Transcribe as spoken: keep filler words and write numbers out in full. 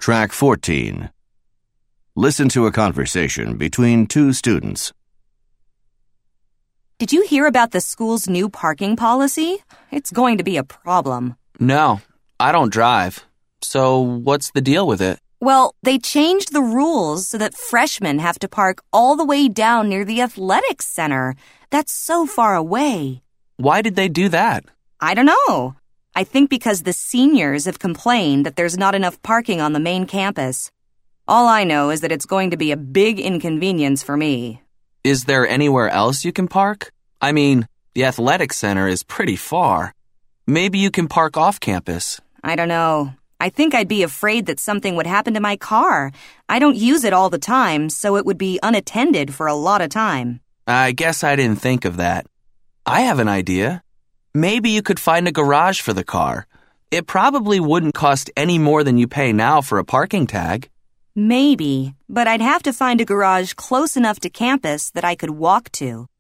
Track fourteen. Listen to a conversation between two students. Did you hear about the school's new parking policy? It's going to be a problem. No, I don't drive. So what's the deal with it? Well, they changed the rules so that freshmen have to park all the way down near the athletics center. That's so far away. Why did they do that? I don't know. I think because the seniors have complained that there's not enough parking on the main campus. All I know is that it's going to be a big inconvenience for me. Is there anywhere else you can park? I mean, the athletic center is pretty far. Maybe you can park off campus. I don't know. I think I'd be afraid that something would happen to my car. I don't use it all the time, so it would be unattended for a lot of time. I guess I didn't think of that. I have an idea. Maybe you could find a garage for the car. It probably wouldn't cost any more than you pay now for a parking tag. Maybe, but I'd have to find a garage close enough to campus that I could walk to.